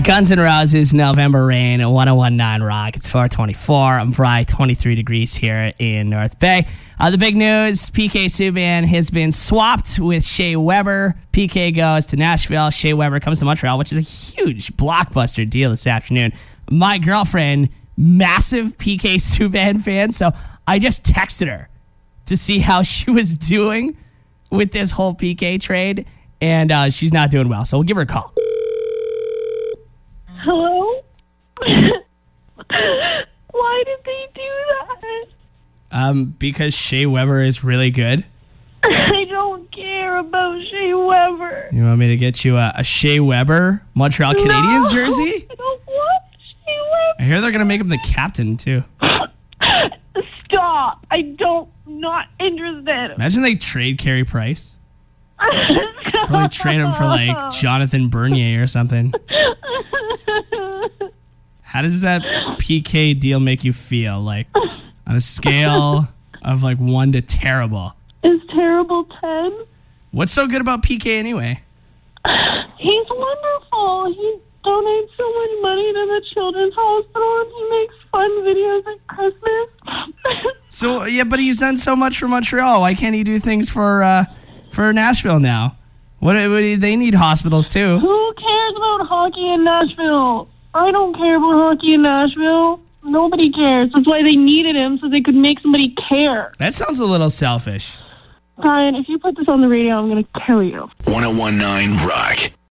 Guns N' Roses, November Rain, 101.9 Rock. It's 424. I'm Bri, 23 degrees here in North Bay. The big news, PK Subban has been swapped with Shea Weber. PK goes to Nashville. Shea Weber comes to Montreal, which is a huge blockbuster deal this afternoon. My girlfriend, massive PK Subban fan, so I just texted her to see how she was doing with this whole PK trade, and she's not doing well, so we'll give her a call. Hello? Why did they do that? Because Shea Weber is really good. I don't care about Shea Weber. You want me to get you a Shea Weber Montreal Canadiens jersey? I don't want Shea Weber. I hear they're going to make him the captain, too. Stop. Not interested. Imagine they trade Carey Price. Probably trade him for, like, Jonathan Bernier or something. How does that PK deal make you feel? Like, on a scale of, like, 1 to terrible. Is terrible 10? What's so good about PK anyway? He's wonderful. He donates so much money to the children's hospital, and he makes fun videos at Christmas. So, yeah, but he's done so much for Montreal. Why can't he do things for Nashville now? What they need hospitals, too. Who cares about hockey in Nashville? I don't care about hockey in Nashville. Nobody cares. That's why they needed him, so they could make somebody care. That sounds a little selfish. Brian, if you put this on the radio, I'm going to kill you. 101.9 Rock.